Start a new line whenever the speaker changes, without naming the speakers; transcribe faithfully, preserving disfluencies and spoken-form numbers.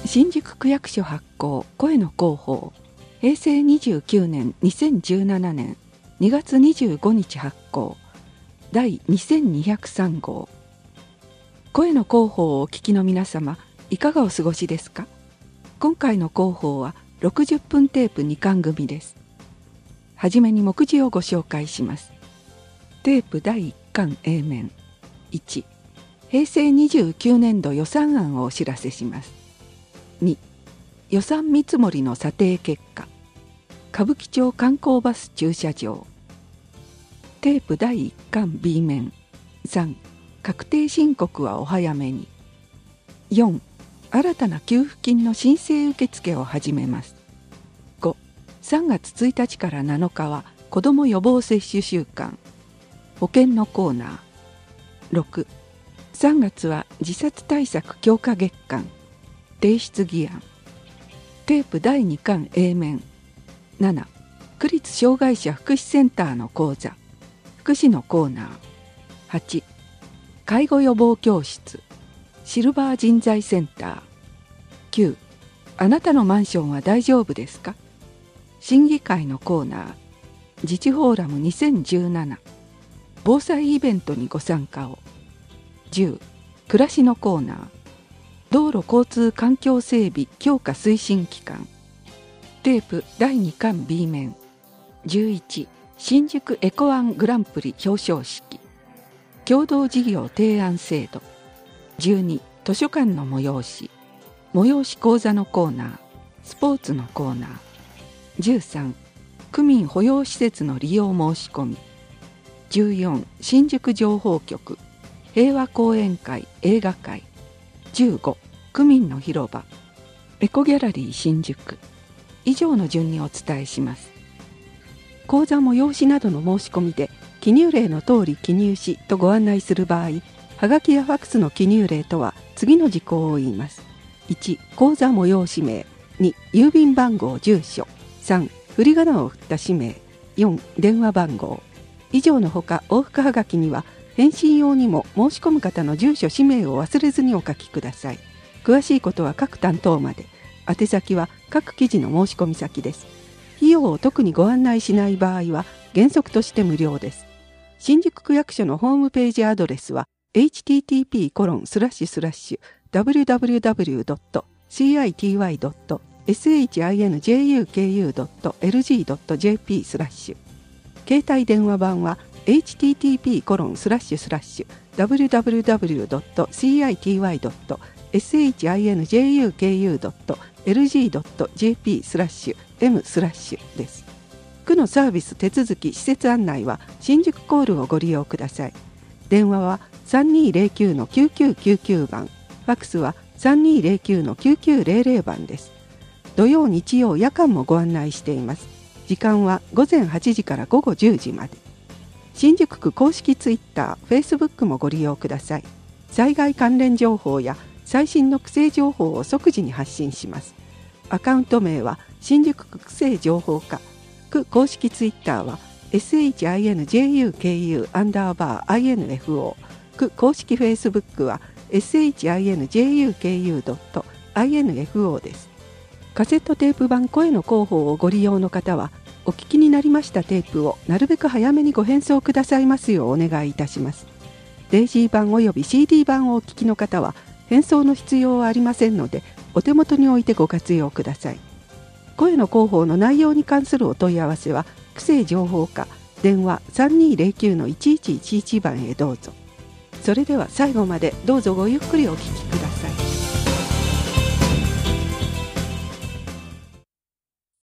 新宿区役所発行声の広報へいせいにじゅうきゅうねんにせんじゅうななねんにがつにじゅうごにち発行だいにせんにひゃくさんごう。声の広報をお聞きの皆様、いかがお過ごしですか？今回の広報はろくじゅっぷんテープにかん組です。はじめに目次をご紹介します。テープだいいっかん A 面いち、へいせいにじゅうきゅうねんど予算案をお知らせします。に、予算見積もりの査定結果、歌舞伎町観光バス駐車場。テープだいいっかん B 面さん、確定申告はお早めに。よん、新たな給付金の申請受付を始めます。ご、さんがつついたちからなのかは子ども予防接種週間。保険のコーナー。ろく、さんがつは自殺対策強化月間。提出議案。テープだいにかん A 面なな、区立障害者福祉センターの講座。福祉のコーナー。はち、介護予防教室。シルバー人材センター。きゅう、あなたのマンションは大丈夫ですか？審議会のコーナー。自治フォーラムにせんじゅうなな。防災イベントにご参加を。じゅう、暮らしのコーナー。道路交通環境整備強化推進機関。テープだいにかん B 面じゅういち、新宿エコワングランプリ表彰式。共同事業提案制度。じゅうに、図書館の催し。催し講座のコーナー。スポーツのコーナー。じゅうさん、区民保養施設の利用申し込み。じゅうよん、新宿情報局。平和講演会映画会。じゅうご、区民の広場。エコギャラリー新宿。以上の順にお伝えします。講座催しなどの申し込みで記入例の通り記入しとご案内する場合、はがきやファックスの記入例とは次の事項を言います。いち、講座催し名。に、郵便番号住所。さん、振り仮名を振った氏名。よん、電話番号。以上のほか往復はがきには返信用にも申し込む方の住所氏名を忘れずにお書きください。詳しいことは各担当まで。宛先は各記事の申し込み先です。費用を特にご案内しない場合は原則として無料です。新宿区役所のホームページアドレスは エイチティーティーピーコロンスラッシュスラッシュダブリュダブリュダブリュドットシーアイティーワイドットエスエイチアイエヌジェイユーケーユードットエルジードットジェーピースラッシュ。携帯電話番はエイチティーティーピーコロンスラッシュスラッシュダブリュダブリュダブリュドットシーアイティーワイドットエスエイチアイエヌジェイユーケーユードットエルジードットジェーピースラッシュエムスラッシュです。区のサービス手続き施設案内は新宿コールをご利用ください。電話は さんにーぜろきゅうのきゅうきゅうきゅうきゅう 番、ファックスは さんにーぜろきゅうのきゅうきゅうゼロゼロ 番です。土曜日曜夜間もご案内しています。時間はごぜんはちじからごごじゅうじまで。新宿区公式ツイッター、フェイスブックもご利用ください。災害関連情報や最新の区政情報を即時に発信します。アカウント名は新宿区区政情報課。区公式ツイッターは エスエイチアイエヌジェイユーケーユー アンダーバー アイエヌエフオー。区公式フェイスブックは エスエイチアイエヌジェイユーケーユードットアイエヌエフオー です。カセットテープ版声の広報をご利用の方は、お聞きになりましたテープをなるべく早めにご返送くださいますようお願いいたします。デイジー版および シーディー 版をお聞きの方は、返送の必要はありませんので、お手元に置いてご活用ください。声の広報の内容に関するお問い合わせは、区政情報課、電話 さんにーぜろきゅうのいちいちいちいち 番へどうぞ。それでは最後までどうぞごゆっくりお聞きください。